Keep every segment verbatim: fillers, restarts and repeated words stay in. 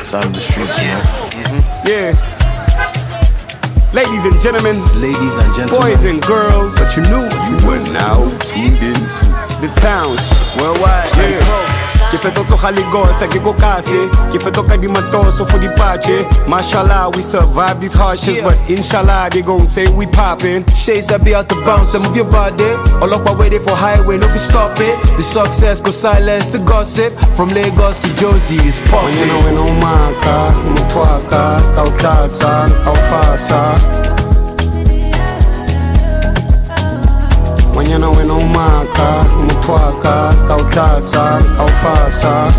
Sound of the streets, you know. Mm-hmm. Yeah. Ladies and gentlemen, ladies and gentlemen, boys and girls, but you knew you were now tuned into the towns worldwide. Yeah. Ki fait toto khaligosa ki go kasi ki fait toka di matoso for the pache. Mashallah we survive these hardships, yeah. But inshallah they gon' say we poppin'. Shades that be out the bounce, then move your body. All up waiting for highway, no fi stop it. The success go silence the gossip. From Lagos to Josie it's poppin'. When you know we no maka, mutwaka, kautata, kaufasa. When you know we no maka, mutwaka, kautata, kaufasa.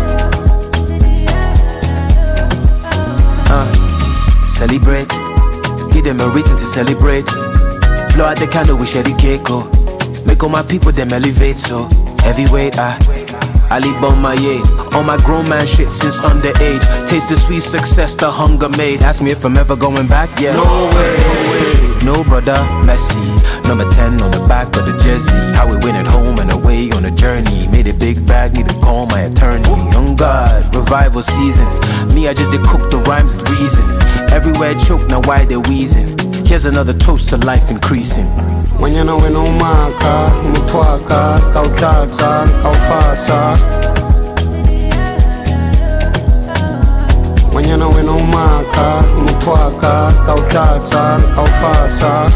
Uh, celebrate, give them a reason to celebrate. Blow out the candle, we share the cake, oh. Make all my people them elevate, so heavyweight, I Ali Bomaye, all my grown man shit since underage. Taste the sweet success the hunger made. Ask me if I'm ever going back, yeah. No way, no way. No brother, Messi, number ten on the back of the jersey. How we win at home and away on a journey. Made a big bag, need to call my attorney. Young God, revival season. Me, I just did cook the rhymes with reason. Everywhere choke, now why they wheezing? Here's another toast to life increasing. When you know we no maka, mutwaka, kautata, kaufasa. When you know we no maka, mutwaka, kautata, kaufasa.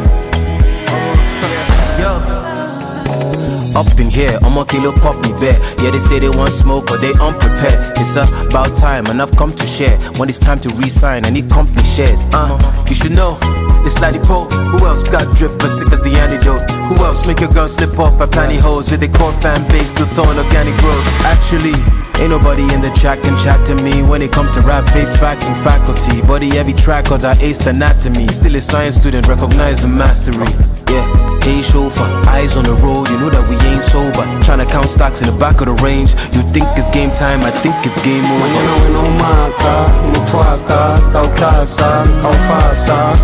Yo. Up in here, I'ma kill a pop me bear. Yeah, they say they want smoke, but they unprepared. It's about time, and I've come to share. When it's time to re-sign, I need company shares. Uh, you should know, it's like the Poe. Who else got drip as sick as the antidote? Who else make your girl slip off her pantyhose with a core fan base built on organic growth? Actually, ain't nobody in the track can chat to me when it comes to rap, face facts and faculty. Body heavy track cause I aced anatomy. Still a science student, recognize the mastery. Yeah, hey chauffeur, eyes on the road, you know that we ain't sober. Tryna count stocks in the back of the range. You think it's game time, I think it's game over. When you know we no maka, mutwaka, kautasa, kaufasa.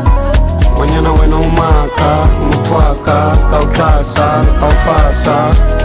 When you know we no maka, mutwaka, kautasa, kaufasa.